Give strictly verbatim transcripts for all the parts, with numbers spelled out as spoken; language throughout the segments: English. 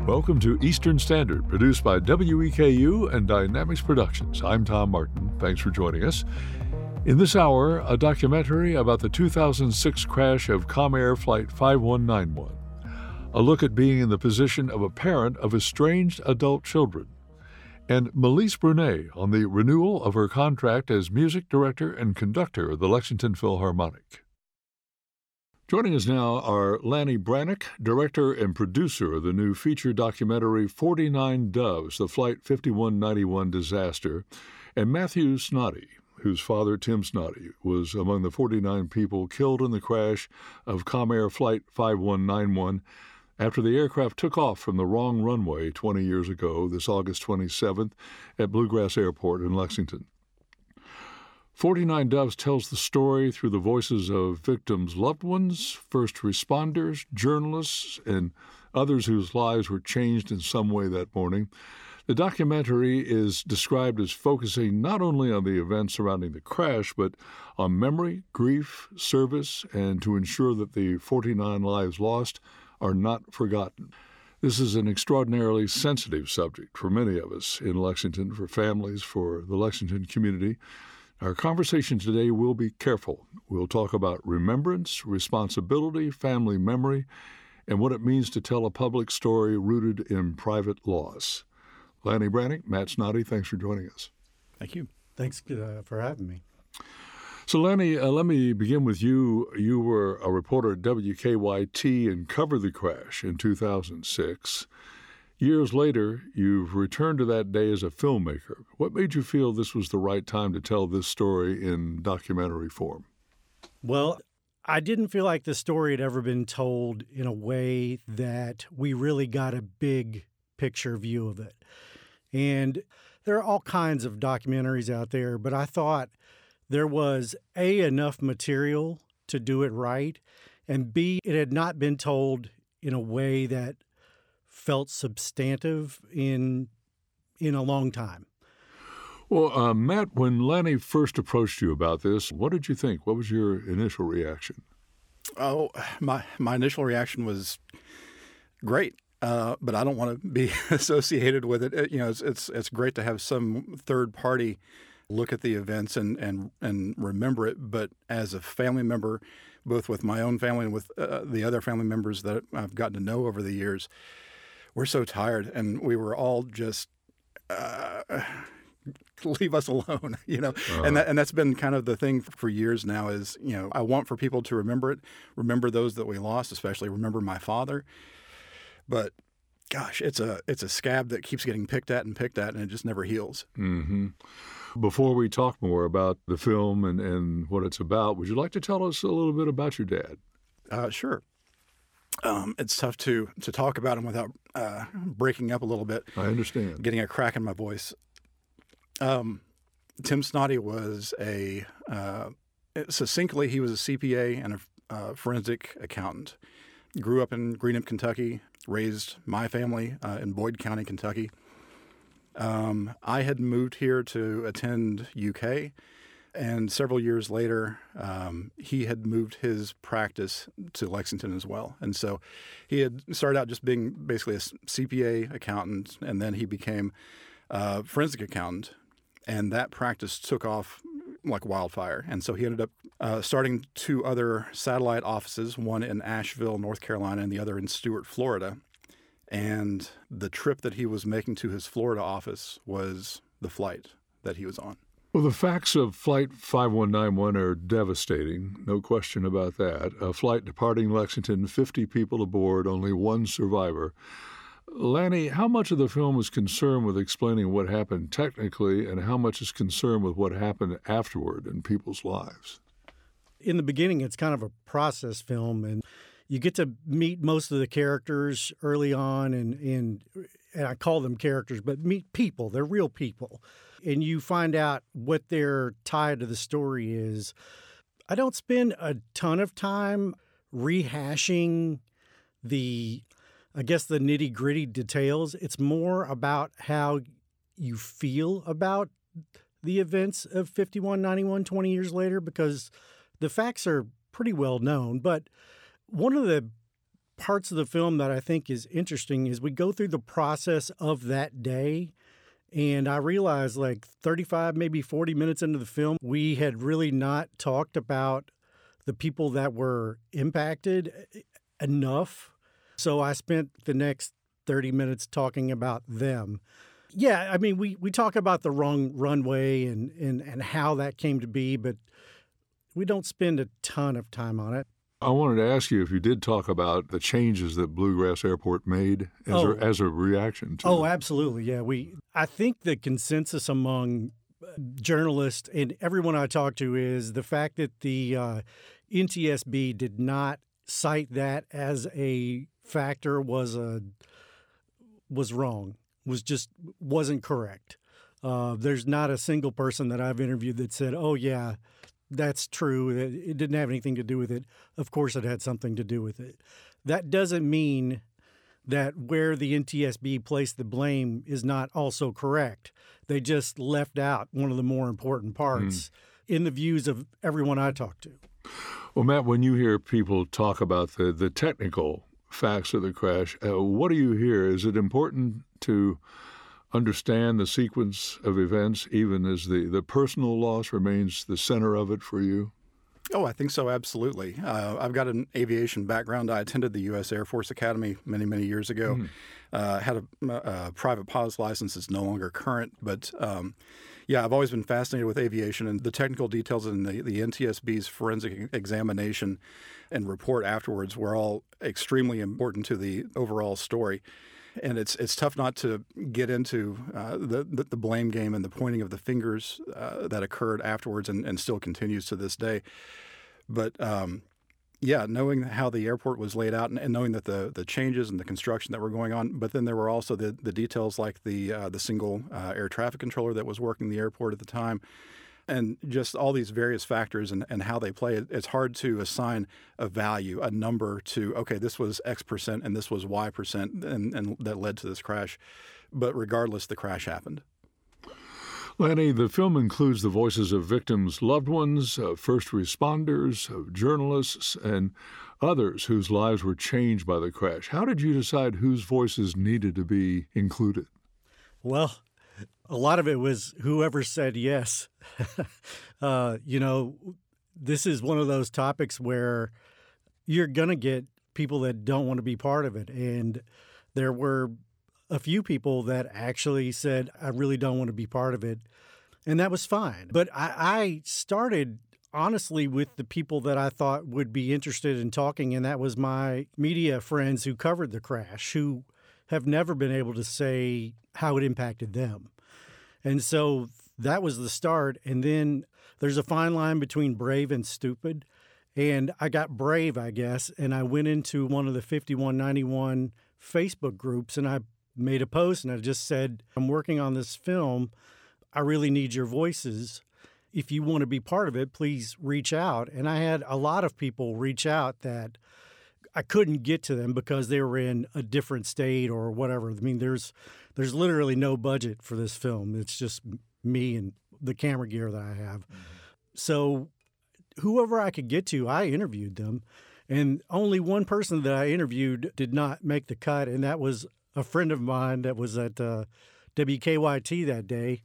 Welcome to Eastern Standard, produced by W E K U and Dynamics Productions. I'm Tom Martin. Thanks for joining us. In this hour, a documentary about the two thousand six crash of Comair Flight five one nine one. A look at being in the position of a parent of estranged adult children. And Melise Brunet on the renewal of her contract as music director and conductor of the Lexington Philharmonic. Joining us now are Lanny Brannock, director and producer of the new feature documentary forty-nine Doves, the Flight fifty-one ninety-one disaster, and Matthew Snoddy, whose father, Tim Snoddy, was among the forty-nine people killed in the crash of Comair Flight five one nine one after the aircraft took off from the wrong runway twenty years ago, this August twenty-seventh, at Bluegrass Airport in Lexington. forty-nine Doves tells the story through the voices of victims' loved ones, first responders, journalists, and others whose lives were changed in some way that morning. The documentary is described as focusing not only on the events surrounding the crash, but on memory, grief, service, and to ensure that the forty-nine lives lost are not forgotten. This is an extraordinarily sensitive subject for many of us in Lexington, for families, for the Lexington community. Our conversation today will be careful. We'll talk about remembrance, responsibility, family memory, and what it means to tell a public story rooted in private loss. Lanny Brannock, Matt Snoddy, thanks for joining us. Thank you. Thanks uh, for having me. So, Lanny, uh, let me begin with you. You were a reporter at W K Y T and covered the crash in two thousand six. Years later, you've returned to that day as a filmmaker. What made you feel this was the right time to tell this story in documentary form? Well, I didn't feel like the story had ever been told in a way that we really got a big picture view of it. And there are all kinds of documentaries out there, but I thought there was, A, enough material to do it right, and B, it had not been told in a way that felt substantive in in a long time. Well, uh, Matt, when Lanny first approached you about this, what did you think? What was your initial reaction? Oh, my my initial reaction was great, uh, but I don't want to be associated with it. it. You know, it's, it's it's great to have some third party look at the events and and and remember it. But as a family member, both with my own family and with uh, the other family members that I've gotten to know over the years, we're so tired, and we were all just uh, leave us alone, you know. Uh-huh. And that and that's been kind of the thing for years now. Is you know I want for people to remember it, remember those that we lost, especially remember my father. But gosh, it's a it's a scab that keeps getting picked at and picked at, and it just never heals. Mm-hmm. Before we talk more about the film and, and what it's about, would you like to tell us a little bit about your dad? Uh, sure. Um, it's tough to to talk about him without uh, breaking up a little bit. I understand. Getting a crack in my voice. Um, Tim Snoddy was a, uh, succinctly, he was a C P A and a uh, forensic accountant. Grew up in Greenup, Kentucky, raised my family uh, in Boyd County, Kentucky. Um, I had moved here to attend U K, and several years later, um, he had moved his practice to Lexington as well. And so he had started out just being basically a C P A accountant, and then he became a forensic accountant, and that practice took off like wildfire. And so he ended up uh, starting two other satellite offices, one in Asheville, North Carolina, and the other in Stuart, Florida. And the trip that he was making to his Florida office was the flight that he was on. Well, the facts of Flight five one nine one are devastating, no question about that. A flight departing Lexington, fifty people aboard, only one survivor. Lanny, how much of the film is concerned with explaining what happened technically, and how much is concerned with what happened afterward in people's lives? In the beginning, it's kind of a process film, and you get to meet most of the characters early on, and, and and I call them characters, but meet people. They're real people. And you find out what their tie to the story is. I don't spend a ton of time rehashing the, I guess, the nitty-gritty details. It's more about how you feel about the events of fifty-one ninety-one twenty years later, because the facts are pretty well known. But one of the parts of the film that I think is interesting is we go through the process of that day. And I realized like thirty-five, maybe forty minutes into the film, we had really not talked about the people that were impacted enough. So I spent the next thirty minutes talking about them. Yeah, I mean, we, we talk about the wrong runway and, and, and how that came to be, but we don't spend a ton of time on it. I wanted to ask you if you did talk about the changes that Bluegrass Airport made as, Oh. a, as a reaction to Oh, it. absolutely. Yeah, we. I think the consensus among journalists and everyone I talk to is the fact that the uh, N T S B did not cite that as a factor was a was wrong. Was just wasn't correct. Uh, there's not a single person that I've interviewed that said, "Oh yeah, that's true. It didn't have anything to do with it." Of course, it had something to do with it. That doesn't mean that where the N T S B placed the blame is not also correct. They just left out one of the more important parts mm. in the views of everyone I talked to. Well, Matt, when you hear people talk about the, the technical facts of the crash, uh, what do you hear? Is it important to understand the sequence of events, even as the, the personal loss remains the center of it for you? Oh, I think so, absolutely. Uh, I've got an aviation background. I attended the U S Air Force Academy many, many years ago. Mm. Uh, had a, a private pilot's license. It's no longer current. But, um, yeah, I've always been fascinated with aviation, and the technical details in the, the N T S B's forensic examination and report afterwards were all extremely important to the overall story. And it's it's tough not to get into uh, the, the the blame game and the pointing of the fingers uh, that occurred afterwards and, and still continues to this day. But um, yeah, knowing how the airport was laid out and, and knowing that the the changes and the construction that were going on, but then there were also the the details like the uh, the single uh, air traffic controller that was working the airport at the time. And just all these various factors and, and how they play, it, it's hard to assign a value, a number to, okay, this was X percent and this was Y percent, and, and that led to this crash. But regardless, the crash happened. Lanny, the film includes the voices of victims' loved ones, of first responders, of journalists, and others whose lives were changed by the crash. How did you decide whose voices needed to be included? Well, a lot of it was whoever said yes. uh, you know, this is one of those topics where you're going to get people that don't want to be part of it. And there were a few people that actually said, I really don't want to be part of it. And that was fine. But I, I started, honestly, with the people that I thought would be interested in talking. And that was my media friends who covered the crash, who have never been able to say how it impacted them. And so that was the start. And then there's a fine line between brave and stupid. And I got brave, I guess, and I went into one of the fifty-one ninety-one Facebook groups and I made a post and I just said, I'm working on this film. I really need your voices. If you want to be part of it, please reach out. And I had a lot of people reach out that I couldn't get to them because they were in a different state or whatever. I mean, there's there's literally no budget for this film. It's just me and the camera gear that I have. Mm-hmm. So whoever I could get to, I interviewed them. And only one person that I interviewed did not make the cut, and that was a friend of mine that was at uh, W K Y T that day.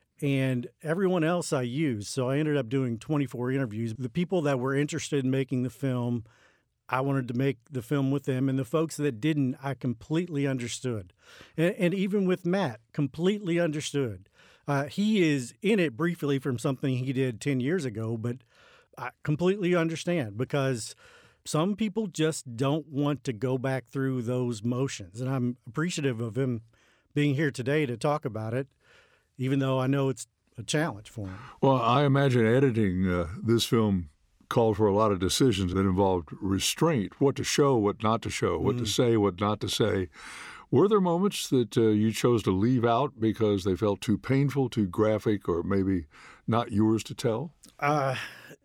And everyone else I used. So I ended up doing twenty-four interviews. The people that were interested in making the film, I wanted to make the film with them, and the folks that didn't, I completely understood. And, and even with Matt, completely understood. Uh, he is in it briefly from something he did ten years ago, but I completely understand because some people just don't want to go back through those motions. And I'm appreciative of him being here today to talk about it, even though I know it's a challenge for him. Well, I imagine editing uh, this film called for a lot of decisions that involved restraint, what to show, what not to show, what mm. to say, what not to say. Were there moments that uh, you chose to leave out because they felt too painful, too graphic, or maybe not yours to tell? Uh,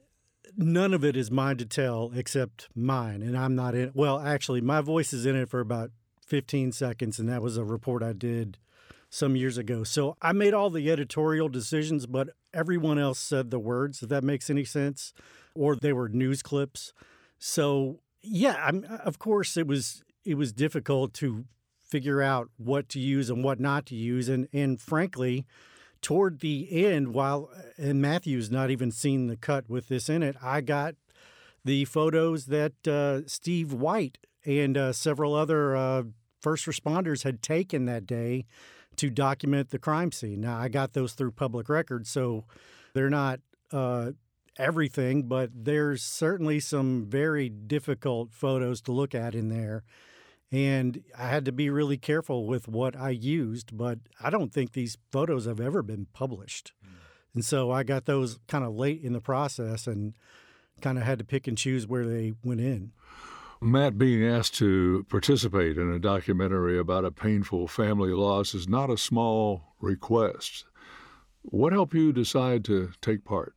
none of it is mine to tell except mine, and I'm not in it. Well, actually, my voice is in it for about fifteen seconds, and that was a report I did some years ago. So I made all the editorial decisions, but everyone else said the words, if that makes any sense, or they were news clips. So Yeah, I'm, of course, it was it was difficult to figure out what to use and what not to use, and and frankly, toward the end, while and Matthew's not even seen the cut with this in it, I got the photos that uh, Steve White and uh, several other uh, first responders had taken that day to document the crime scene. Now, I got those through public records, so they're not uh, everything, but there's certainly some very difficult photos to look at in there. And I had to be really careful with what I used, but I don't think these photos have ever been published. Mm. And so I got those kind of late in the process and kind of had to pick and choose where they went in. Matt, being asked to participate in a documentary about a painful family loss is not a small request. What helped you decide to take part?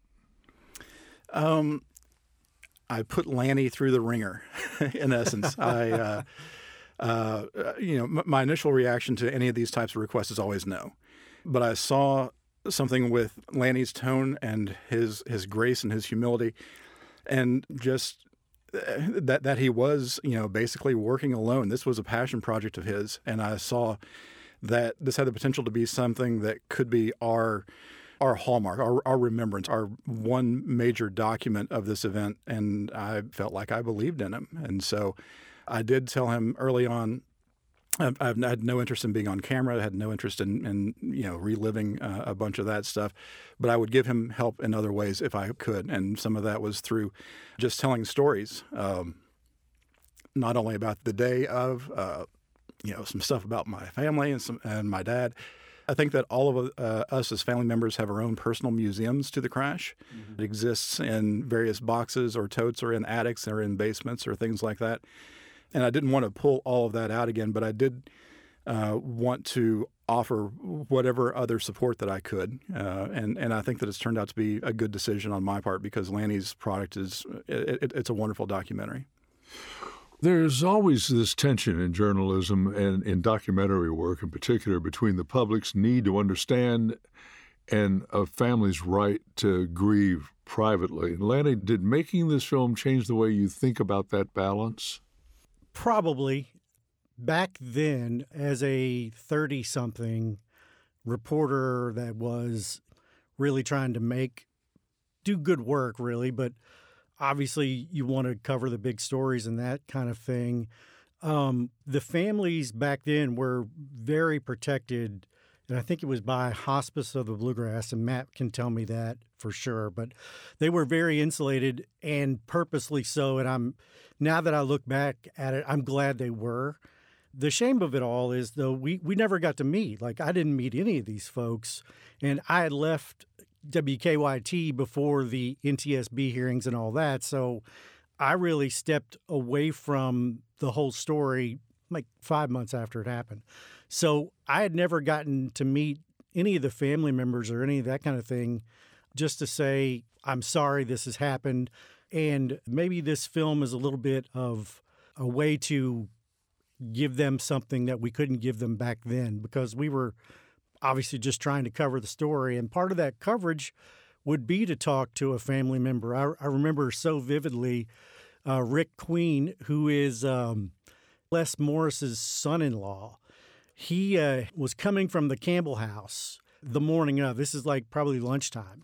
Um, I put Lanny through the ringer, in essence. I, uh, uh, you know, m- my initial reaction to any of these types of requests is always no. But I saw something with Lanny's tone and his his grace and his humility, and just that that he was, you know, basically working alone. This was a passion project of his, and I saw that this had the potential to be something that could be our our hallmark, our, our remembrance, our one major document of this event. And I felt like I believed in him, and so I did tell him early on. I've, I've had no interest in being on camera. I had no interest in, in you know, reliving uh, a bunch of that stuff. But I would give him help in other ways if I could. And some of that was through just telling stories, um, not only about the day of, uh, you know, some stuff about my family and some and my dad. I think that all of uh, us as family members have our own personal museums to the crash. Mm-hmm. It exists in various boxes or totes or in attics or in basements or things like that. And I didn't want to pull all of that out again, but I did uh, want to offer whatever other support that I could. Uh, and, and I think that it's turned out to be a good decision on my part because Lanny's product is it, it's a wonderful documentary. There's always this tension in journalism and in documentary work in particular between the public's need to understand and a family's right to grieve privately. Lanny, did making this film change the way you think about that balance? Probably. Back then, as a thirty-something reporter that was really trying to make, do good work, really, but obviously you want to cover the big stories and that kind of thing. Um, the families back then were very protected, and I think it was by Hospice of the Bluegrass, and Matt can tell me that for sure, but they were very insulated and purposely so, and I'm now that I look back at it, I'm glad they were. The shame of it all is, though, we, we never got to meet. Like, I didn't meet any of these folks, and I had left W K Y T before the N T S B hearings and all that, so I really stepped away from the whole story like five months after it happened. So I had never gotten to meet any of the family members or any of that kind of thing, just to say, I'm sorry this has happened. And maybe this film is a little bit of a way to give them something that we couldn't give them back then, because we were obviously just trying to cover the story. And part of that coverage would be to talk to a family member. I, I remember so vividly uh, Rick Queen, who is um, Les Morris's son-in-law. He uh, was coming from the Campbell house the morning of. This is like probably lunchtime.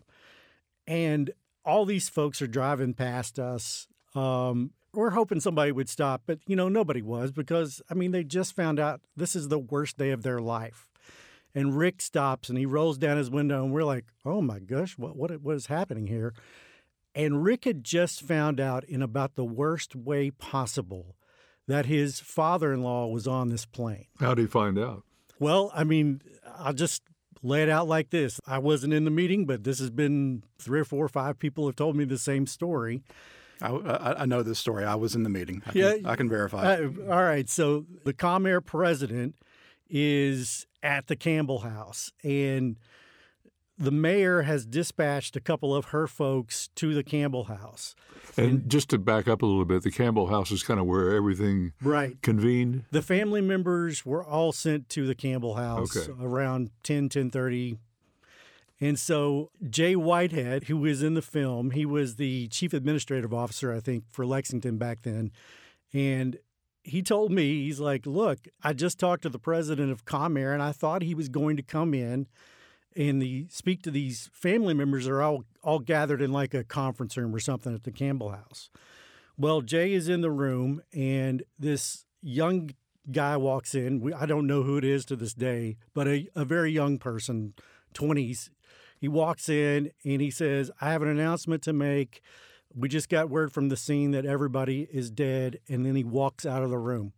And all these folks are driving past us. Um, we're hoping somebody would stop, but, you know, nobody was because, I mean, they just found out this is the worst day of their life. And Rick stops and he rolls down his window and we're like, oh, my gosh, what what what is happening here? And Rick had just found out in about the worst way possible that his father-in-law was on this plane. How did he find out? Well, I mean, I'll just lay it out like this. I wasn't in the meeting, but this has been three or four or five people have told me the same story. I, I, I know this story. I was in the meeting. I yeah, can, I can verify. Uh, all right. So the ComAir president is at the Campbell house, and the mayor has dispatched a couple of her folks to the Campbell house. And, and just to back up a little bit, the Campbell house is kind of where everything right. convened? The family members were all sent to the Campbell house okay. around ten, ten thirty. And so Jay Whitehead, who was in the film, he was the chief administrative officer, I think, for Lexington back then. And he told me, he's like, look, I just talked to the president of Comair, and I thought he was going to come in and the, speak to these family members that are all, all gathered in like a conference room or something at the Campbell House. Well, Jay is in the room, and this young guy walks in. We, I don't know who it is to this day, but a, a very young person, twenties. He walks in, and he says, I have an announcement to make. We just got word from the scene that everybody is dead, and then he walks out of the room.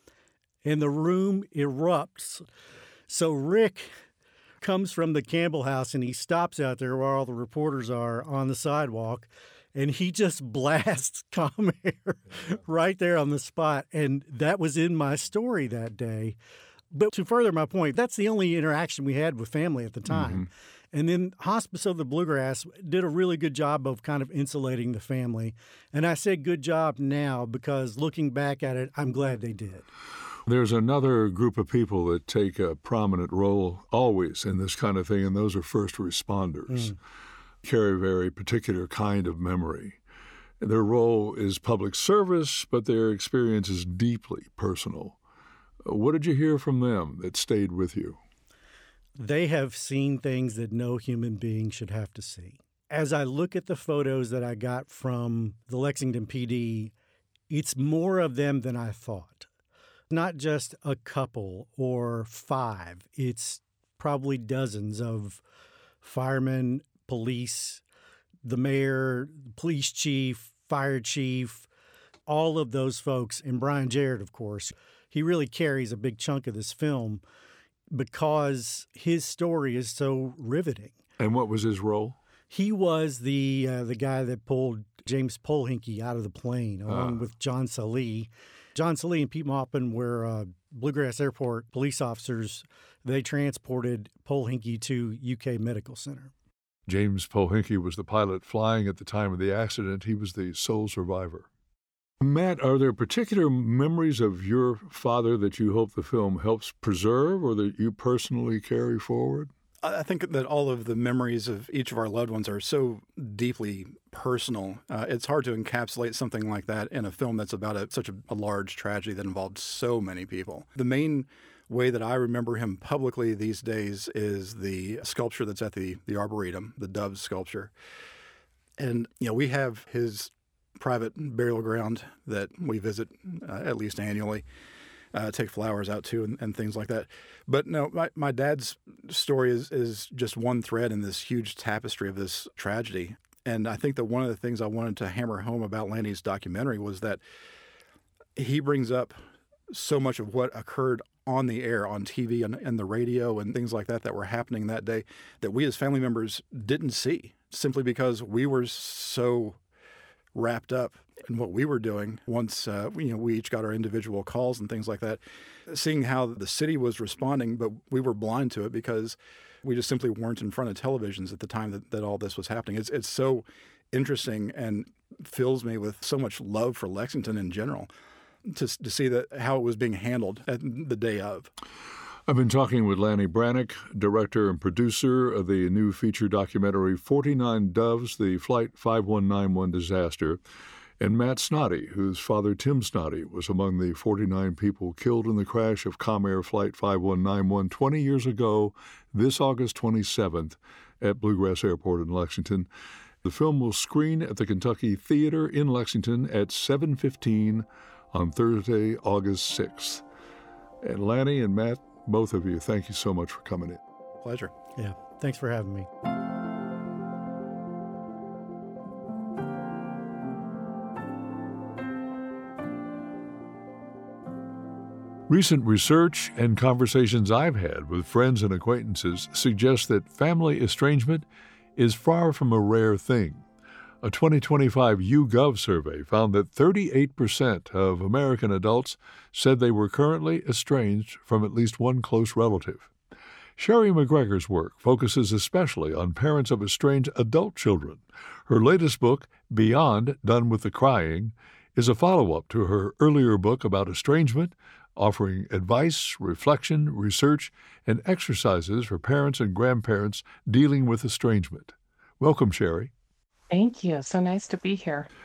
And the room erupts. So Rick comes from the Campbell House, and he stops out there where all the reporters are on the sidewalk, and he just blasts Comair right there on the spot. And that was in my story that day. But to further my point, that's the only interaction we had with family at the time. Mm-hmm. And then Hospice of the Bluegrass did a really good job of kind of insulating the family. And I say good job now because looking back at it, I'm glad they did. There's another group of people that take a prominent role always in this kind of thing, and those are first responders. Mm. Carry a very particular kind of memory. Their role is public service, but their experience is deeply personal. What did you hear from them that stayed with you? They have seen things that no human being should have to see. As I look at the photos that I got from the Lexington P D, it's more of them than I thought. Not just a couple or five. It's probably dozens of firemen, police, the mayor, police chief, fire chief, all of those folks, and Brian Jarrett, of course. He really carries a big chunk of this film because his story is so riveting. And what was his role? He was the uh, the guy that pulled James Polhinky out of the plane, along uh. with John Salee. John Salee and Pete Maupin were uh, Bluegrass Airport police officers. They transported Polhinky to U K Medical Center. James Polhinky was the pilot flying at the time of the accident. He was the sole survivor. Matt, are there particular memories of your father that you hope the film helps preserve or that you personally carry forward? I think that all of the memories of each of our loved ones are so deeply personal. Uh, it's hard to encapsulate something like that in a film that's about a, such a, a large tragedy that involved so many people. The main way that I remember him publicly these days is the sculpture that's at the, the Arboretum, the Doves sculpture. And, you know, we have his private burial ground that we visit uh, at least annually, uh, take flowers out to and, and things like that. But no, my, my dad's story is, is just one thread in this huge tapestry of this tragedy. And I think that one of the things I wanted to hammer home about Lanny's documentary was that he brings up so much of what occurred on the air, on T V and, and the radio and things like that that were happening that day that we as family members didn't see simply because we were so wrapped up in what we were doing once uh, you know, we each got our individual calls and things like that, seeing how the city was responding, but we were blind to it because we just simply weren't in front of televisions at the time that, that all this was happening. It's, it's so interesting and fills me with so much love for Lexington in general to, to see that how it was being handled at the day of. I've been talking with Lanny Brannock, director and producer of the new feature documentary forty-nine Doves, the Flight five one nine one disaster, and Matt Snoddy, whose father, Tim Snoddy, was among the forty-nine people killed in the crash of Comair Flight five one nine one twenty years ago, this August twenty-seventh, at Bluegrass Airport in Lexington. The film will screen at the Kentucky Theater in Lexington at seven fifteen on Thursday, August sixth. And Lanny and Matt, both of you, thank you so much for coming in. Pleasure. Yeah, thanks for having me. Recent research and conversations I've had with friends and acquaintances suggest that family estrangement is far from a rare thing. A twenty twenty-five YouGov survey found that thirty-eight percent of American adults said they were currently estranged from at least one close relative. Sherry McGregor's work focuses especially on parents of estranged adult children. Her latest book, Beyond Done with the Crying, is a follow-up to her earlier book about estrangement, offering advice, reflection, research, and exercises for parents and grandparents dealing with estrangement. Welcome, Sherry. Thank you. So nice to be here.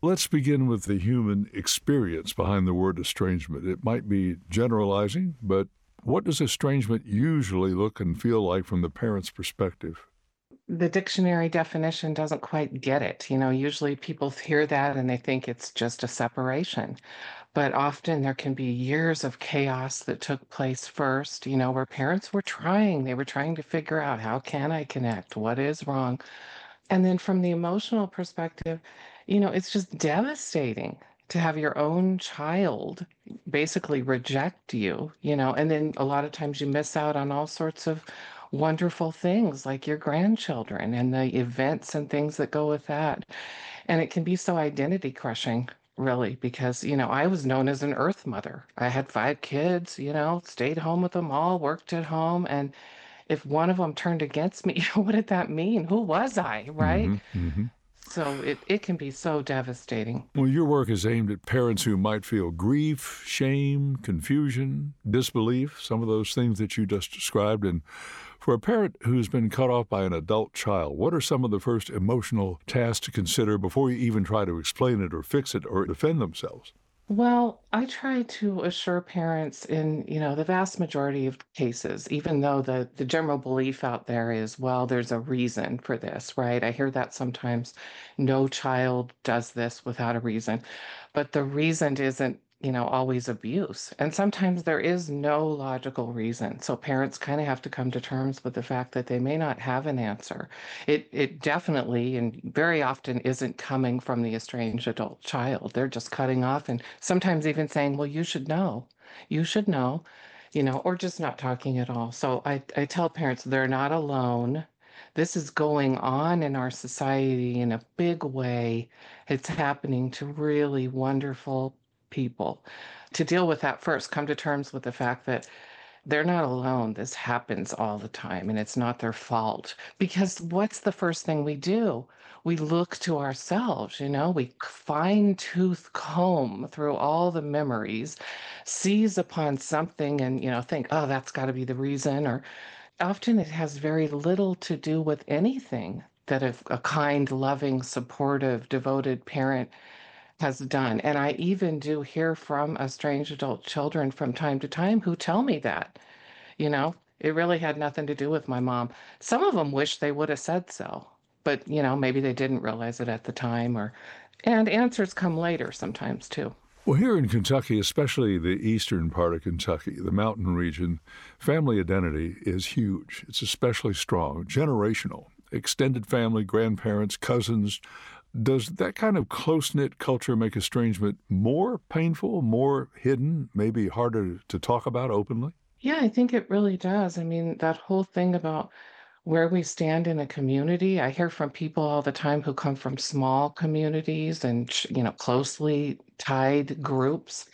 Let's begin with the human experience behind the word estrangement. It might be generalizing, but what does estrangement usually look and feel like from the parent's perspective? The dictionary definition doesn't quite get it. You know, usually people hear that and they think it's just a separation. But often there can be years of chaos that took place first, you know, where parents were trying, they were trying to figure out how can I connect? What is wrong? And then from the emotional perspective, you know, it's just devastating to have your own child basically reject you, you know, and then a lot of times you miss out on all sorts of wonderful things like your grandchildren and the events and things that go with that. And it can be so identity crushing, really, because, you know, I was known as an earth mother. I had five kids, you know, stayed home with them all, worked at home. And if one of them turned against me, what did that mean? Who was I, right? hmm hmm So it, it can be so devastating. Well, your work is aimed at parents who might feel grief, shame, confusion, disbelief, some of those things that you just described. And for a parent who's been cut off by an adult child, what are some of the first emotional tasks to consider before you even try to explain it or fix it or defend themselves? Well, I try to assure parents in, you know, the vast majority of cases, even though the, the general belief out there is, well, there's a reason for this, right? I hear that sometimes no child does this without a reason, but the reason isn't, you know, always abuse. And sometimes there is no logical reason. So parents kind of have to come to terms with the fact that they may not have an answer. It it definitely and very often isn't coming from the estranged adult child. They're just cutting off and sometimes even saying, well, you should know. You should know, you know, or just not talking at all. So I, I tell parents they're not alone. This is going on in our society in a big way. It's happening to really wonderful people. To deal with that first, come to terms with the fact that they're not alone. This happens all the time and it's not their fault. Because what's the first thing we do? We look to ourselves, you know, we fine tooth comb through all the memories, seize upon something and, you know, think, oh, that's got to be the reason. Or often it has very little to do with anything that a, a kind, loving, supportive, devoted parent has done. And I even do hear from estranged adult children from time to time who tell me that, you know, it really had nothing to do with my mom. Some of them wish they would have said so, but, you know, maybe they didn't realize it at the time or, and answers come later sometimes too. Well, here in Kentucky, especially the eastern part of Kentucky, the mountain region, family identity is huge. It's especially strong, generational, extended family, grandparents, cousins. Does that kind of close-knit culture make estrangement more painful, more hidden, maybe harder to talk about openly? Yeah, I think it really does. I mean, that whole thing about where we stand in a community, I hear from people all the time who come from small communities and, ch- you know, closely tied groups.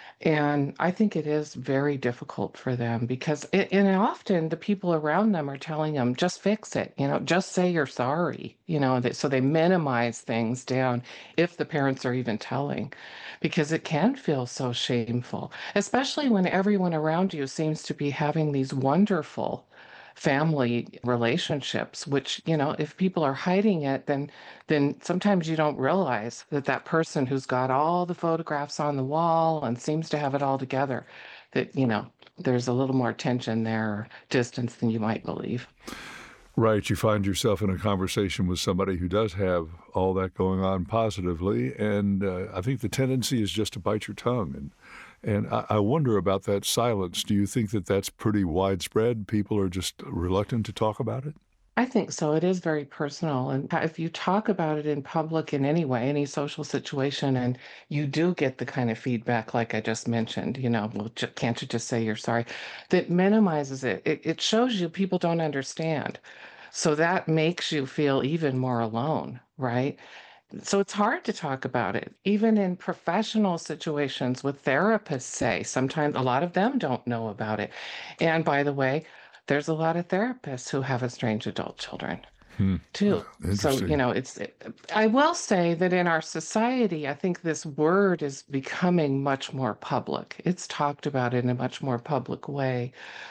And I think it is very difficult for them because, it, and often the people around them are telling them, just fix it, you know, just say you're sorry, you know, that, so they minimize things down if the parents are even telling, because it can feel so shameful, especially when everyone around you seems to be having these wonderful family relationships, which, you know, if people are hiding it, then then sometimes you don't realize that that person who's got all the photographs on the wall and seems to have it all together, that, you know, there's a little more tension there, or distance than you might believe. Right, you find yourself in a conversation with somebody who does have all that going on positively, and uh, I think the tendency is just to bite your tongue. And and I, I wonder about that silence. Do you think that that's pretty widespread? People are just reluctant to talk about it? I think so. It is very personal. And if you talk about it in public in any way, any social situation, and you do get the kind of feedback like I just mentioned, you know, well, j- can't you just say you're sorry? That minimizes it. It, it shows you people don't understand. So that makes you feel even more alone, right? So it's hard to talk about it, even in professional situations with therapists, say. Sometimes a lot of them don't know about it. And by the way, there's a lot of therapists who have estranged adult children Hmm. too. So, you Interesting. know, it's, I will say that in our society, I think this word is becoming much more public. It's talked about in a much more public way.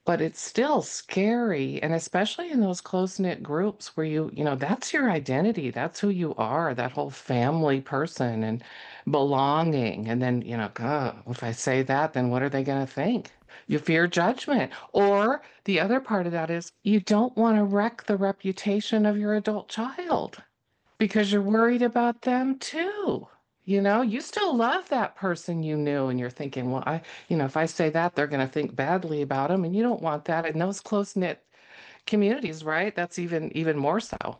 but it's still scary. And especially in those close-knit groups where you, you know, that's your identity. That's who you are, that whole family person and belonging. And then, you know, God, if I say that, then what are they going to think? You fear judgment. Or the other part of that is you don't want to wreck the reputation of your adult child because you're worried about them too. You know, you still love that person you knew, and you're thinking, well, I, you know, if I say that, they're going to think badly about them, and you don't want that in those close-knit communities, right? That's even even more so.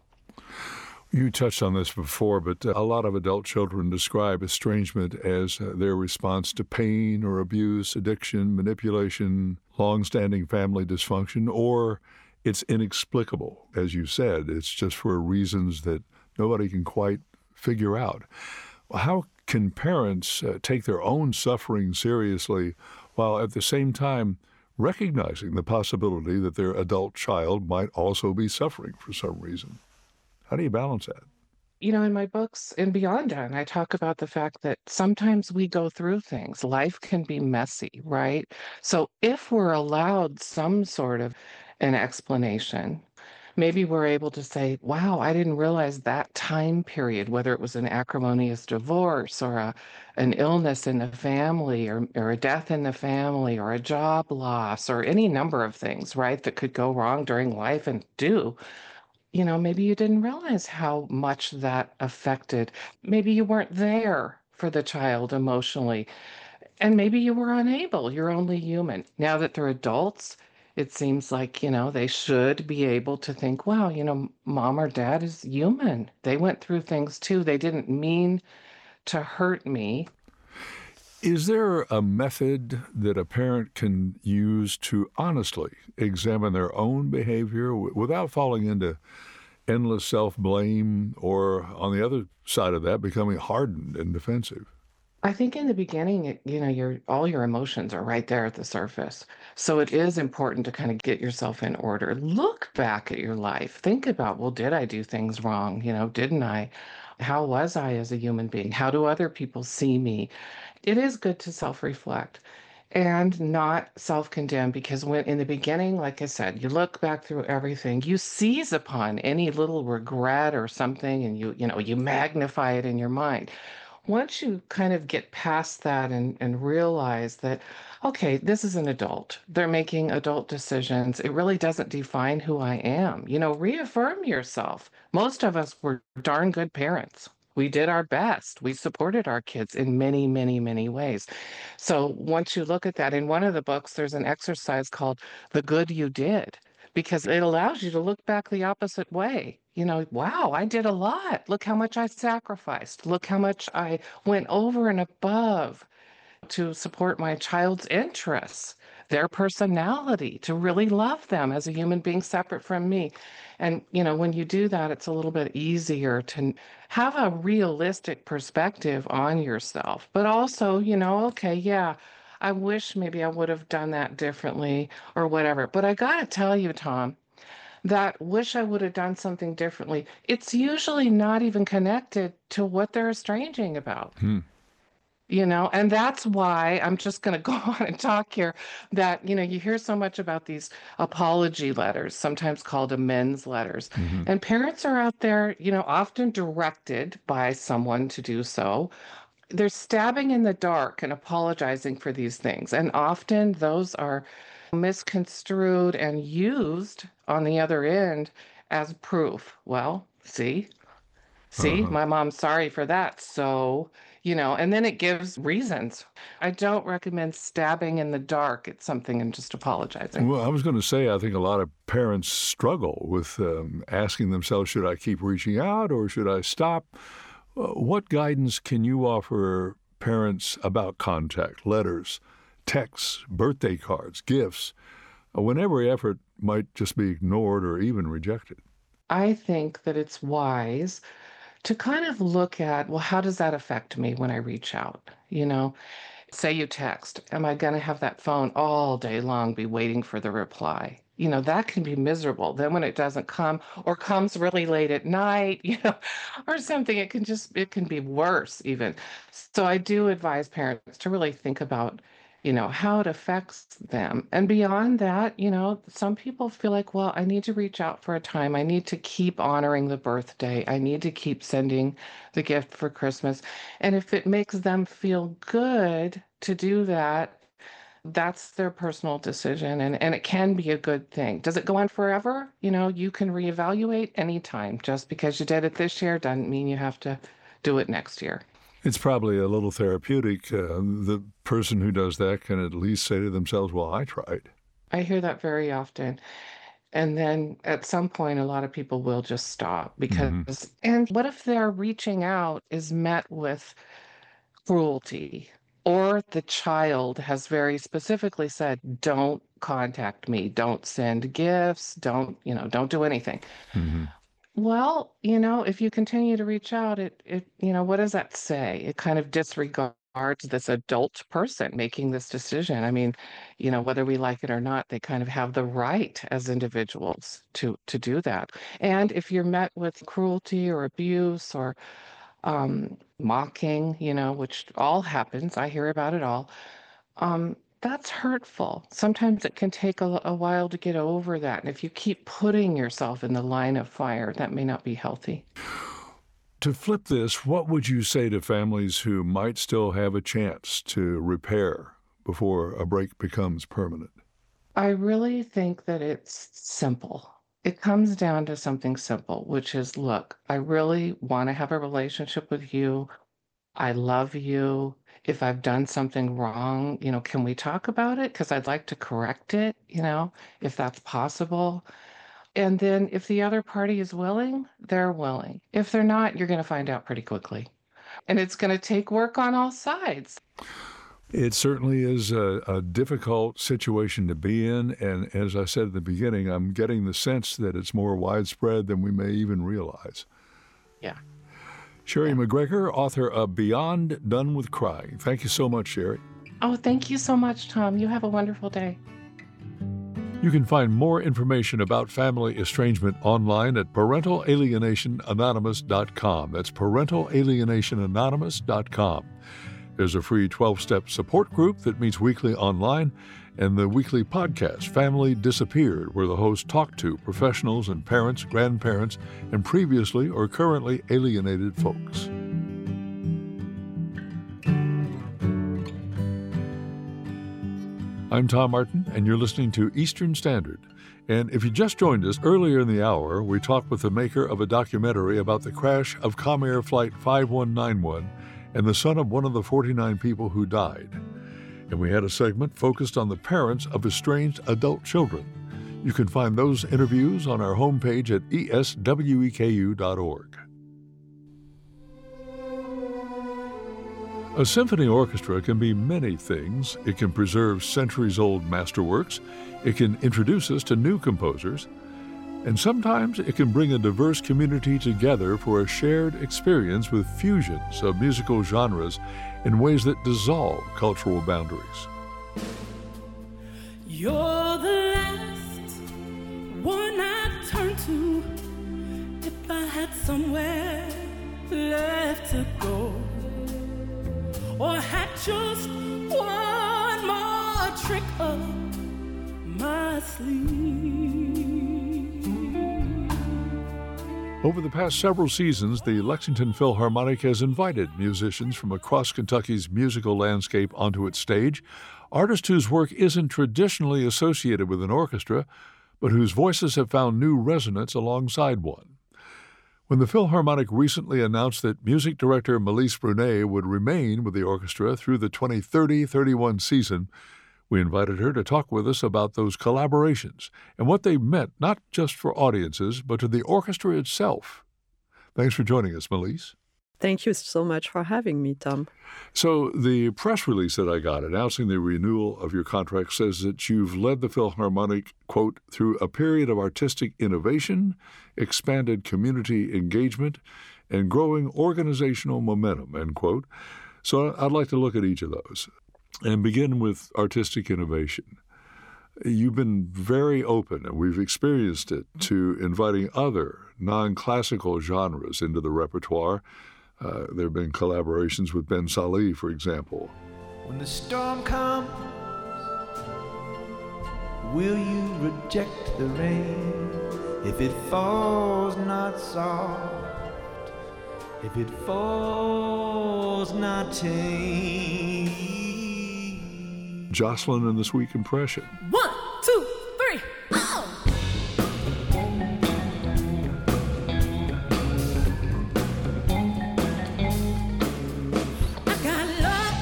You touched on this before, but uh, a lot of adult children describe estrangement as uh, their response to pain or abuse, addiction, manipulation, long-standing family dysfunction, or it's inexplicable. As you said, it's just for reasons that nobody can quite figure out. How can parents uh, take their own suffering seriously while at the same time recognizing the possibility that their adult child might also be suffering for some reason? How do you balance that? You know, in my books and beyond that, I talk about the fact that sometimes we go through things. Life can be messy, right? So if we're allowed some sort of an explanation, maybe we're able to say, wow, I didn't realize that time period, whether it was an acrimonious divorce or a, an illness in the family or, or a death in the family or a job loss or any number of things, right, that could go wrong during life and do. You know, maybe you didn't realize how much that affected. Maybe you weren't there for the child emotionally, and maybe you were unable. You're only human. Now that they're adults, it seems like, you know, they should be able to think, wow, you know, mom or dad is human. They went through things too. They didn't mean to hurt me. Is there a method that a parent can use to honestly examine their own behavior w- without falling into endless self-blame or, on the other side of that, becoming hardened and defensive? I think in the beginning, it, you know, your all your emotions are right there at the surface. So it is important to kind of get yourself in order. Look back at your life. Think about, well, did I do things wrong? You know, didn't I? How was I as a human being? How do other people see me? It is good to self-reflect and not self-condemn because when in the beginning, like I said, you look back through everything, you seize upon any little regret or something and you, you know, you magnify it in your mind. Once you kind of get past that and, and realize that, okay, this is an adult, they're making adult decisions, it really doesn't define who I am. You know, reaffirm yourself. Most of us were darn good parents. We did our best. We supported our kids in many, many, many ways. So once you look at that, in one of the books, there's an exercise called The Good You Did, because it allows you to look back the opposite way. You know, wow, I did a lot. Look how much I sacrificed. Look how much I went over and above to support my child's interests, their personality, to really love them as a human being separate from me. And, you know, when you do that, it's a little bit easier to have a realistic perspective on yourself, but also, you know, okay, yeah, I wish maybe I would have done that differently or whatever. But I got to tell you, Tom, that wish I would have done something differently, it's usually not even connected to what they're estranging about. Hmm. You know, and that's why I'm just going to go on and talk here that, you know, you hear so much about these apology letters, sometimes called amends letters. Mm-hmm. And parents are out there, you know, often directed by someone to do so. They're stabbing in the dark and apologizing for these things. And often those are misconstrued and used on the other end as proof. Well, see, see, Uh-huh. my mom's sorry for that. So, you know, and then it gives reasons. I don't recommend stabbing in the dark at something and just apologizing. Well, I was going to say, I think a lot of parents struggle with um, asking themselves, should I keep reaching out or should I stop? Uh, what guidance can you offer parents about contact, letters, texts, birthday cards, gifts, uh, when every effort might just be ignored or even rejected? I think that it's wise to kind of look at, well, how does that affect me when I reach out? You know, say you text, am I going to have that phone all day long, be waiting for the reply? You know, that can be miserable. Then when it doesn't come or comes really late at night, you know, or something, it can just, it can be worse even. So I do advise parents to really think about you know, how it affects them. And beyond that, you know, some people feel like, well, I need to reach out for a time. I need to keep honoring the birthday. I need to keep sending the gift for Christmas. And if it makes them feel good to do that, that's their personal decision, and, and it can be a good thing. Does it go on forever? You know, you can reevaluate anytime. Just because you did it this year doesn't mean you have to do it next year. It's probably a little therapeutic. Uh, the person who does that can at least say to themselves, well, I tried. I hear that very often. And then at some point, a lot of people will just stop because, mm-hmm. and what if their reaching out is met with cruelty? Or the child has very specifically said, don't contact me, don't send gifts, don't, you know, don't do anything. Mm-hmm. Well, you know, if you continue to reach out, it, it, you know, what does that say? It kind of disregards this adult person making this decision. I mean, you know, whether we like it or not, they kind of have the right as individuals to, to do that. And if you're met with cruelty or abuse or um, mocking, you know, which all happens, I hear about it all, um, that's hurtful. Sometimes it can take a, a while to get over that. And if you keep putting yourself in the line of fire, that may not be healthy. To flip this, what would you say to families who might still have a chance to repair before a break becomes permanent? I really think that it's simple. It comes down to something simple, which is, look, I really want to have a relationship with you. I love you. If I've done something wrong, you know, can we talk about it? Because I'd like to correct it, you know, if that's possible. And then if the other party is willing, they're willing. If they're not, you're going to find out pretty quickly. And it's going to take work on all sides. It certainly is a, a difficult situation to be in. And as I said at the beginning, I'm getting the sense that it's more widespread than we may even realize. Yeah. Sherry yeah. McGregor, author of Beyond Done with Crying. Thank you so much, Sherry. Oh, thank you so much, Tom. You have a wonderful day. You can find more information about family estrangement online at parental alienation anonymous dot com. That's parental alienation anonymous dot com. There's a free twelve-step support group that meets weekly online, and the weekly podcast, Family Disappeared, where the hosts talk to professionals and parents, grandparents, and previously or currently alienated folks. I'm Tom Martin, and you're listening to Eastern Standard. And if you just joined us, earlier in the hour, we talked with the maker of a documentary about the crash of Comair Flight five one nine one and the son of one of the forty-nine people who died. And we had a segment focused on the parents of estranged adult children. You can find those interviews on our homepage at E S W E K U dot org. A symphony orchestra can be many things. It can preserve centuries-old masterworks, it can introduce us to new composers, and sometimes it can bring a diverse community together for a shared experience with fusions of musical genres in ways that dissolve cultural boundaries. You're the last one I'd turn to if I had somewhere left to go, or had just one more trick up my sleeve. Over the past several seasons, the Lexington Philharmonic has invited musicians from across Kentucky's musical landscape onto its stage, artists whose work isn't traditionally associated with an orchestra, but whose voices have found new resonance alongside one. When the Philharmonic recently announced that music director Melise Brunet would remain with the orchestra through the twenty thirty thirty-one season, we invited her to talk with us about those collaborations and what they meant not just for audiences, but to the orchestra itself. Thanks for joining us, Melise. Thank you so much for having me, Tom. So the press release that I got announcing the renewal of your contract says that you've led the Philharmonic, quote, through a period of artistic innovation, expanded community engagement, and growing organizational momentum, end quote. So I'd like to look at each of those and begin with artistic innovation. You've been very open, and we've experienced it, to inviting other non-classical genres into the repertoire. Uh, there have been collaborations with Ben Salih, for example. When the storm comes will you reject the rain if it falls not soft, if it falls not tame? Jocelyn and the Sweet Compression. One, two, three, oh! I got love,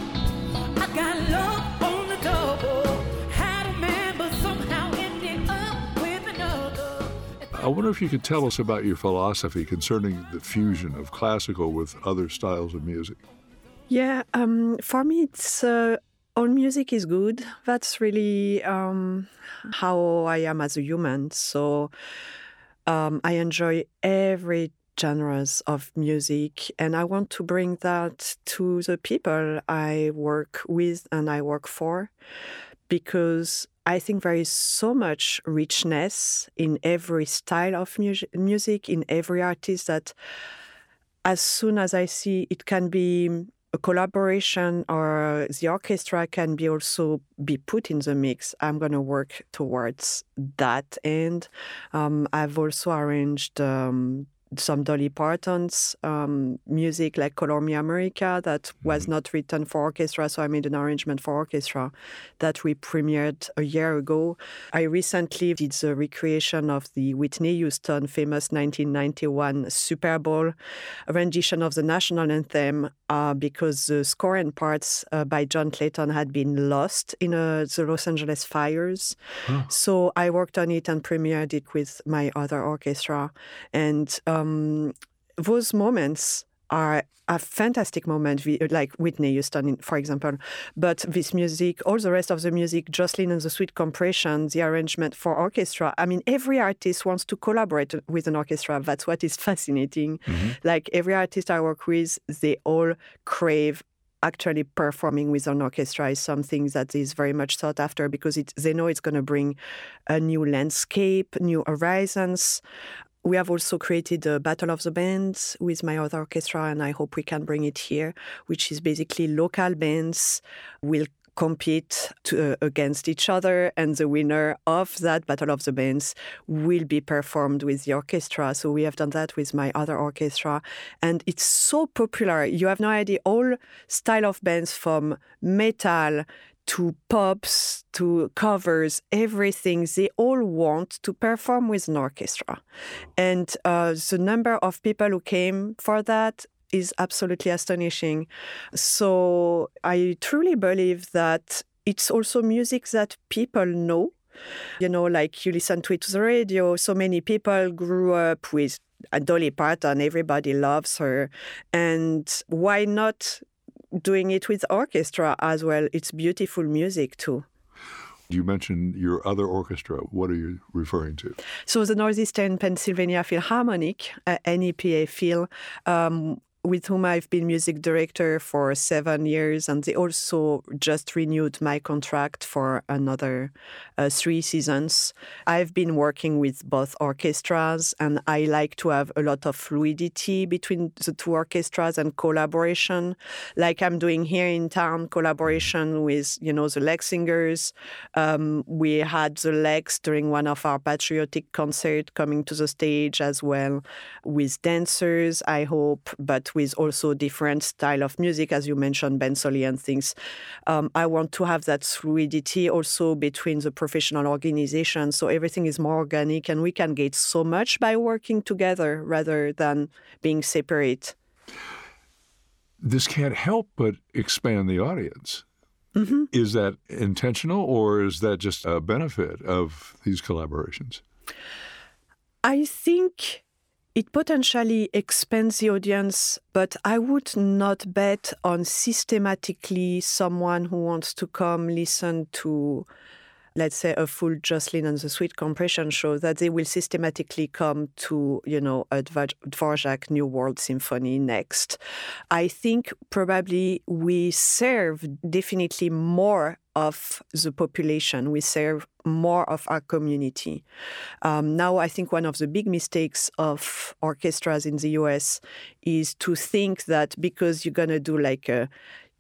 I got love on the double. Had a man, but somehow ended up with another. I wonder if you could tell us about your philosophy concerning the fusion of classical with other styles of music. Yeah, um, for me, it's uh, all music is good. That's really um, how I am as a human. So um, I enjoy every genres of music, and I want to bring that to the people I work with and I work for, because I think there is so much richness in every style of mu- music, in every artist, that as soon as I see it can be a collaboration or the orchestra can be also be put in the mix, I'm going to work towards that. And um, I've also arranged um, some Dolly Parton's um, music, like Color Me America, that was not written for orchestra, so I made an arrangement for orchestra that we premiered a year ago. I recently did the recreation of the Whitney Houston famous nineteen ninety-one Super Bowl rendition of the national anthem uh, because the score and parts uh, by John Clayton had been lost in uh, the Los Angeles fires. Huh. So I worked on it and premiered it with my other orchestra. And um, those moments are a fantastic moment, like Whitney Houston, for example. But this music, all the rest of the music, Jocelyn and the Sweet Compression, the arrangement for orchestra, I mean, every artist wants to collaborate with an orchestra. That's what is fascinating. Mm-hmm. Like every artist I work with, they all crave actually performing with an orchestra is something that is very much sought after, because it, they know it's going to bring a new landscape, new horizons. We have also created a Battle of the Bands with my other orchestra, and I hope we can bring it here, which is basically local bands will compete to, uh, against each other, and the winner of that Battle of the Bands will be performed with the orchestra. So we have done that with my other orchestra, and it's so popular. You have no idea. All style of bands, from metal to pops, to covers, everything, they all want to perform with an orchestra. And uh, the number of people who came for that is absolutely astonishing. So I truly believe that it's also music that people know. You know, like you listen to it to the radio, so many people grew up with Dolly Parton, everybody loves her. And why not doing it with orchestra as well? It's beautiful music too. You mentioned your other orchestra. What are you referring to? So the Northeastern Pennsylvania Philharmonic, uh, N E P A Phil, um, with whom I've been music director for seven years, and they also just renewed my contract for another uh, three seasons. I've been working with both orchestras, and I like to have a lot of fluidity between the two orchestras and collaboration, like I'm doing here in town, collaboration with, you know, the Leg Singers. Um, we had the Legs during one of our patriotic concerts coming to the stage as well, with dancers, I hope, but with also different style of music, as you mentioned, Ben Solly and things. Um, I want to have that fluidity also between the professional organizations, so everything is more organic, and we can get so much by working together rather than being separate. This can't help but expand the audience. Mm-hmm. Is that intentional, or is that just a benefit of these collaborations? I think it potentially expands the audience, but I would not bet on systematically someone who wants to come listen to, let's say, a full Jocelyn and the Sweet Compression show, that they will systematically come to, you know, a Dvorak New World Symphony next. I think probably we serve definitely more of the population. We serve more of our community. Um, now, I think one of the big mistakes of orchestras in the U S is to think that because you're going to do like a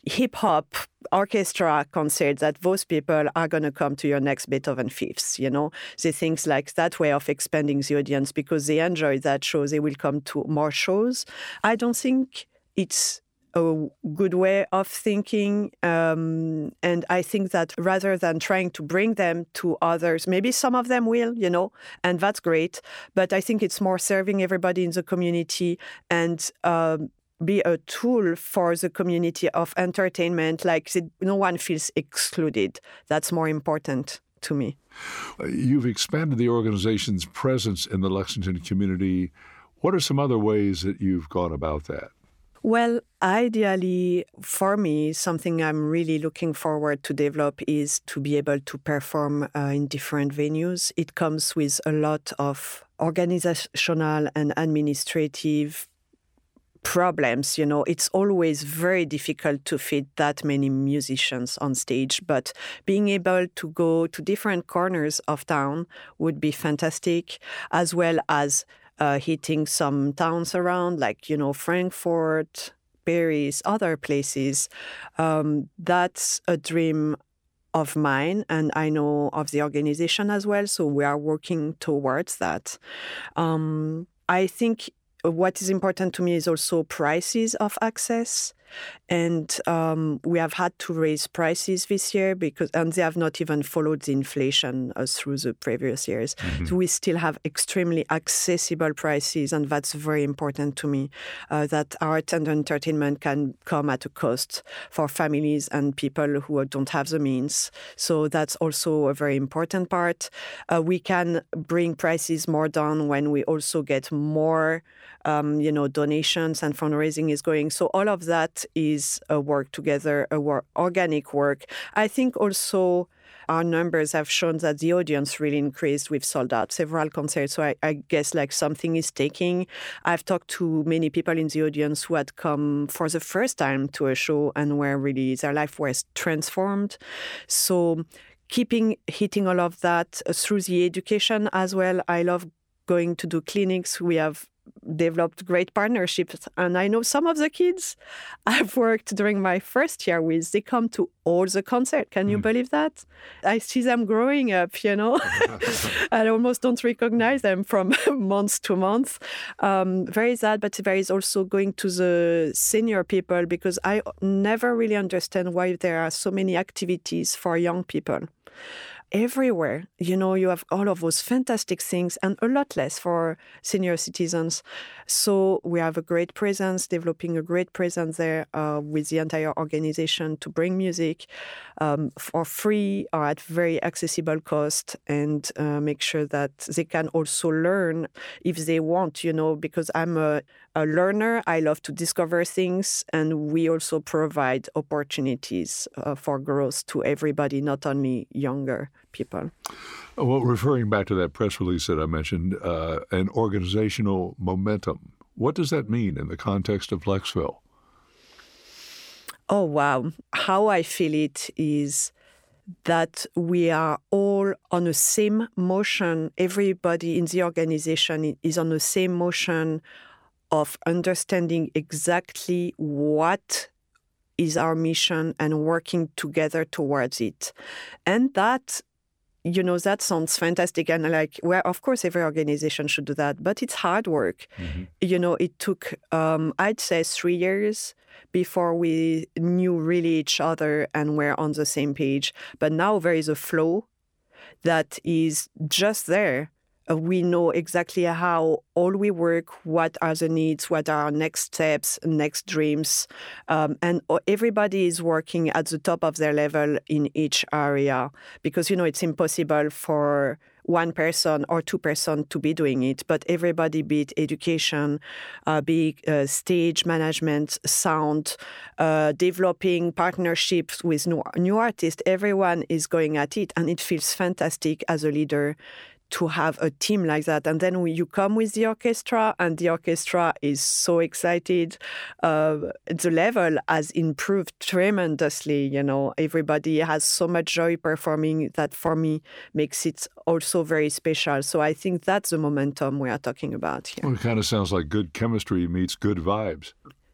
hip hop orchestra concert that those people are going to come to your next Beethoven Fifths, you know. They think like that way of expanding the audience because they enjoy that show. They will come to more shows. I don't think it's a good way of thinking. Um, and I think that rather than trying to bring them to others, maybe some of them will, you know, and that's great. But I think it's more serving everybody in the community and um, be a tool for the community of entertainment. Like the, no one feels excluded. That's more important to me. Uh, You've expanded the organization's presence in the Lexington community. What are some other ways that you've gone about that? Well, ideally, for me, something I'm really looking forward to develop is to be able to perform uh, in different venues. It comes with a lot of organizational and administrative problems. You know, it's always very difficult to fit that many musicians on stage, but being able to go to different corners of town would be fantastic, as well as Uh, hitting some towns around, like, you know, Frankfurt, Paris, other places. Um, that's a dream of mine, and I know of the organization as well, so we are working towards that. Um, I think what is important to me is also prices of access. And um, we have had to raise prices this year because, and they have not even followed the inflation uh, through the previous years. Mm-hmm. So we still have extremely accessible prices, and that's very important to me. Uh, that art and entertainment can come at a cost for families and people who don't have the means. So that's also a very important part. Uh, we can bring prices more down when we also get more, um, you know, donations and fundraising is going. So all of that is a work together, a work, organic work. I think also our numbers have shown that the audience really increased. We've sold out several concerts, so I, I guess like something is taking. I've talked to many people in the audience who had come for the first time to a show and where really their life was transformed. So keeping hitting all of that through the education as well. I love going to do clinics. We have developed great partnerships. And I know some of the kids I've worked during my first year with, they come to all the concerts. Can you mm. believe that? I see them growing up, you know. I almost don't recognize them from month to month. Um, very sad, but there is also going to the senior people, because I never really understand why there are so many activities for young people. Everywhere, you know, you have all of those fantastic things and a lot less for senior citizens. So we have a great presence, developing a great presence there uh, with the entire organization to bring music um, for free or at very accessible cost, and uh, make sure that they can also learn if they want, you know, because I'm a, a learner. I love to discover things, and we also provide opportunities uh, for growth to everybody, not only younger people. Well, referring back to that press release that I mentioned, uh, an organizational momentum, what does that mean in the context of Lexville? Oh, wow. How I feel it is that we are all on the same motion. Everybody in the organization is on the same motion of understanding exactly what is our mission and working together towards it. And that, you know, that sounds fantastic. And like, well, of course, every organization should do that, but it's hard work. Mm-hmm. You know, it took, um, I'd say, three years before we knew really each other and were on the same page. But now there is a flow that is just there. Uh, we know exactly how all we work, what are the needs, what are our next steps, next dreams. Um, and everybody is working at the top of their level in each area, because, you know, it's impossible for one person or two person to be doing it, but everybody, be it education, uh, be it uh, stage management, sound, uh, developing partnerships with new, new artists, everyone is going at it, and it feels fantastic as a leader to have a team like that. And then you come with the orchestra, and the orchestra is so excited. Uh, the level has improved tremendously. You know, everybody has so much joy performing that, for me, makes it also very special. So I think that's the momentum we are talking about here. Well, it kind of sounds like good chemistry meets good vibes.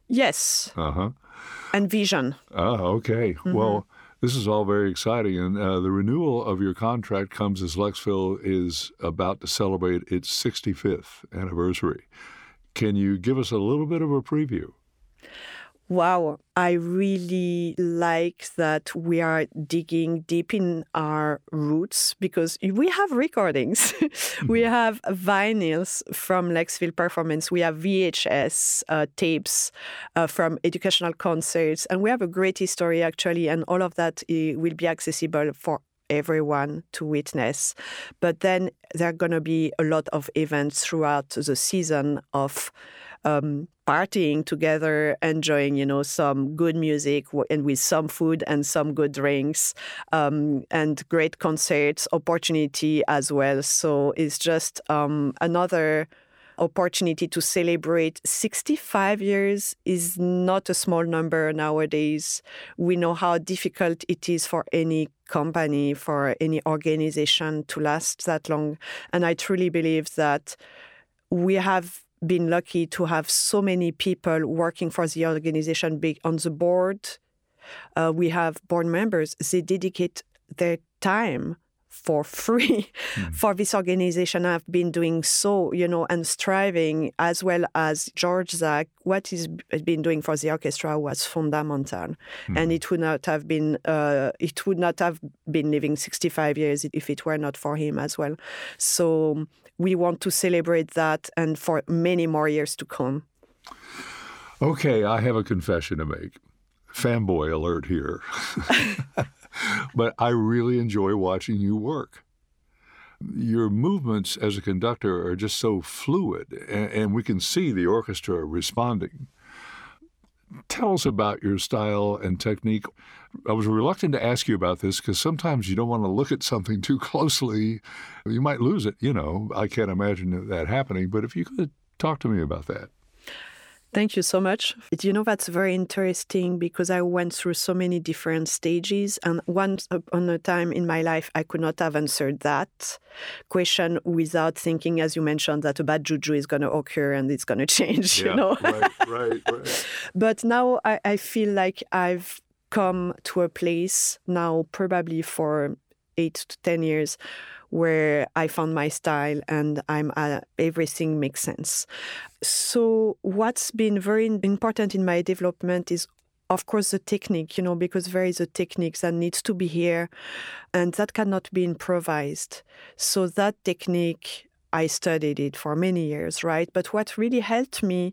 Yes, Uh-huh. and vision. Ah, okay. Mm-hmm. Well, this is all very exciting. And uh, the renewal of your contract comes as Lexville is about to celebrate its sixty-fifth anniversary. Can you give us a little bit of a preview? Wow, I really like that we are digging deep in our roots because we have recordings. We have vinyls from Lexville Performance. We have V H S uh, tapes uh, from educational concerts. And we have a great history, actually. And all of that uh, will be accessible for everyone to witness. But then there are going to be a lot of events throughout the season of um, partying together, enjoying, you know, some good music and with some food and some good drinks, um, and great concerts opportunity as well. So it's just um, another opportunity to celebrate. sixty-five years is not a small number nowadays. We know how difficult it is for any company, for any organization to last that long. And I truly believe that we have been lucky to have so many people working for the organization big on the board. Uh, we have board members. They dedicate their time for free mm. for this organization. I've been doing so, you know, and striving, as well as George Zach. What he's been doing for the orchestra was fundamental, mm. and it would not have been uh, it would not have been living sixty-five years if it were not for him as well. So we want to celebrate that, and for many more years to come. Okay, I have a confession to make. Fanboy alert here. But I really enjoy watching you work. Your movements as a conductor are just so fluid, and, and we can see the orchestra responding. Tell us about your style and technique. I was reluctant to ask you about this because sometimes you don't want to look at something too closely. You might lose it, you know. I can't imagine that happening, but if you could talk to me about that. Thank you so much. You know, that's very interesting because I went through so many different stages, and once upon a time in my life, I could not have answered that question without thinking, as you mentioned, that a bad juju is going to occur and it's going to change, yeah, you know. right, right, right. But now I, I feel like I've come to a place now, probably for eight to ten years, where I found my style and I'm uh, everything makes sense. So what's been very important in my development is, of course, the technique, you know, because there is a technique that needs to be here and that cannot be improvised. So that technique, I studied it for many years, right? But what really helped me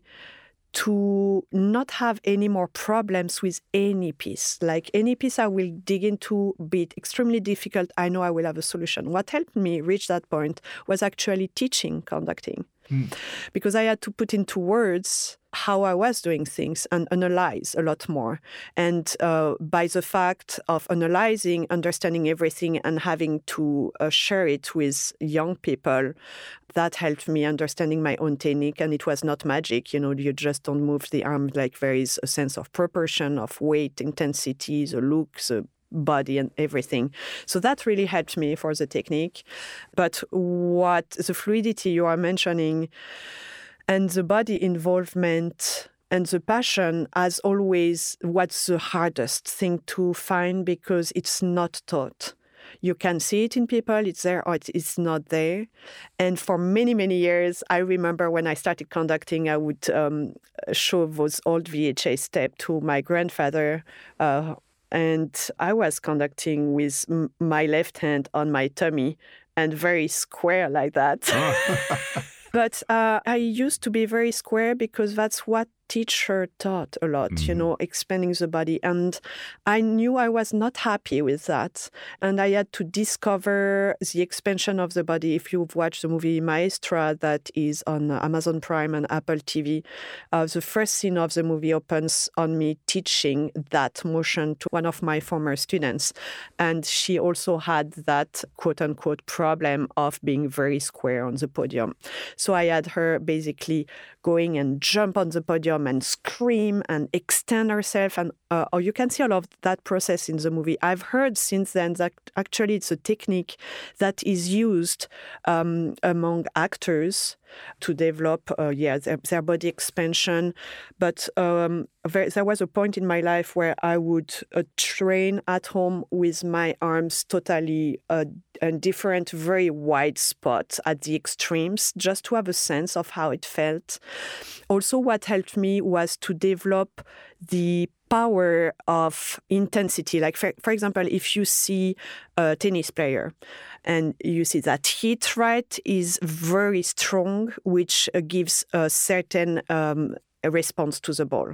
to not have any more problems with any piece. Like any piece I will dig into, be it extremely difficult, I know I will have a solution. What helped me reach that point was actually teaching conducting. Mm. Because I had to put into words how I was doing things and analyze a lot more. And uh, by the fact of analyzing, understanding everything and having to uh, share it with young people, that helped me understanding my own technique. And it was not magic. You know, you just don't move the arm. Like there is a sense of proportion, of weight, intensity, the look, the body and everything. So that really helped me for the technique. But what the fluidity you are mentioning and the body involvement and the passion, as always, what's the hardest thing to find because it's not taught. You can see it in people, it's there or it's not there. And for many, many years, I remember when I started conducting, I would um, show those old V H S tapes to my grandfather. Uh, and I was conducting with m- my left hand on my tummy and very square like that. Oh. But uh, I used to be very square because that's what teacher taught a lot, mm. you know, expanding the body. And I knew I was not happy with that. And I had to discover the expansion of the body. If you've watched the movie Maestra that is on Amazon Prime and Apple T V, uh, the first scene of the movie opens on me teaching that motion to one of my former students. And she also had that quote-unquote problem of being very square on the podium. So I had her basically going and jump on the podium and scream and extend herself. And uh, or you can see all of that process in the movie. I've heard since then that actually it's a technique that is used um, among actors to develop, uh, yeah, their, their body expansion. But um, there, there was a point in my life where I would uh, train at home with my arms totally uh, in different, very wide spots at the extremes, just to have a sense of how it felt. Also, what helped me was to develop the power of intensity. Like, for, for example, if you see a tennis player and you see that hit right is very strong, which uh, gives a certain um, response to the ball.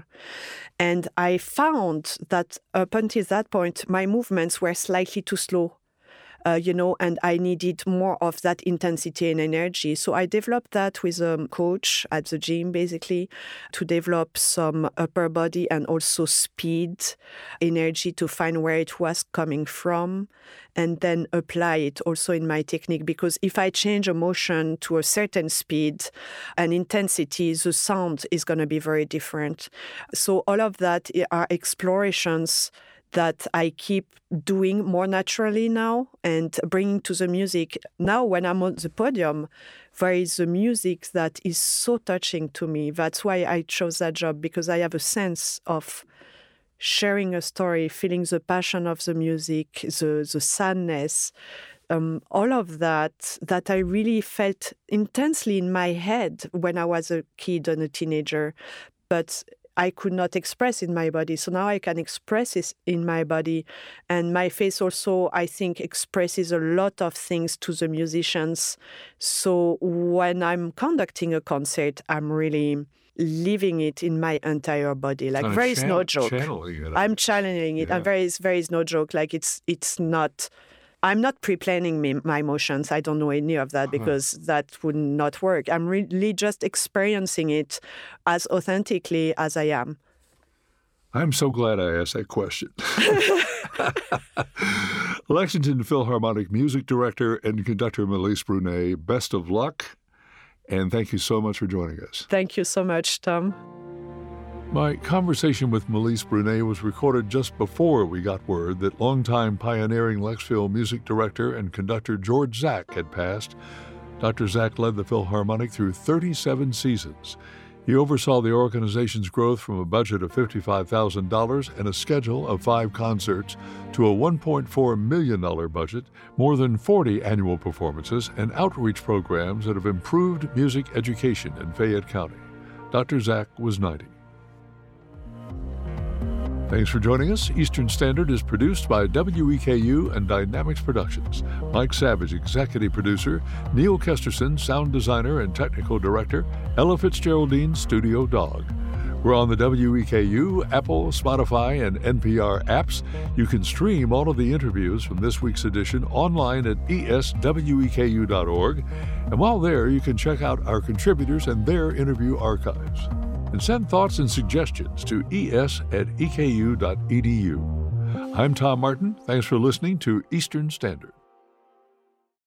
And I found that up until that point, my movements were slightly too slow. Uh, you know, and I needed more of that intensity and energy. So I developed that with a coach at the gym, basically, to develop some upper body and also speed, energy to find where it was coming from, and then apply it also in my technique. Because if I change a motion to a certain speed and intensity, the sound is going to be very different. So all of that are explorations that I keep doing more naturally now and bringing to the music. Now, when I'm on the podium, there is a music that is so touching to me. That's why I chose that job, because I have a sense of sharing a story, feeling the passion of the music, the, the sadness, um, all of that, that I really felt intensely in my head when I was a kid and a teenager. But I could not express in my body. So now I can express it in my body. And my face also, I think, expresses a lot of things to the musicians. So when I'm conducting a concert, I'm really living it in my entire body. Like, Kinda there is channel- no joke. channeling it. I'm channeling it. Yeah. And there is, there is no joke. Like, it's it's not... I'm not pre-planning me, my emotions. I don't know any of that because that would not work. I'm really just experiencing it as authentically as I am. I'm so glad I asked that question. Lexington Philharmonic Music Director and Conductor Melisse Brunet, best of luck, and thank you so much for joining us. Thank you so much, Tom. My conversation with Melisse Brunet was recorded just before we got word that longtime pioneering Lexphil music director and conductor George Zak had passed. Doctor Zak led the Philharmonic through thirty-seven seasons. He oversaw the organization's growth from a budget of fifty-five thousand dollars and a schedule of five concerts to a one point four million dollars budget, more than forty annual performances, and outreach programs that have improved music education in Fayette County. Doctor Zak was ninety. Thanks for joining us. Eastern Standard is produced by W E K U and Dynamics Productions. Mike Savage, executive producer. Neil Kesterson, sound designer and technical director. Ella Fitzgeraldine, studio dog. We're on the W E K U, Apple, Spotify, and N P R apps. You can stream all of the interviews from this week's edition online at E S W E K U dot org. And while there, you can check out our contributors and their interview archives. And send thoughts and suggestions to es at e k u dot e d u. I'm Tom Martin. Thanks for listening to Eastern Standard.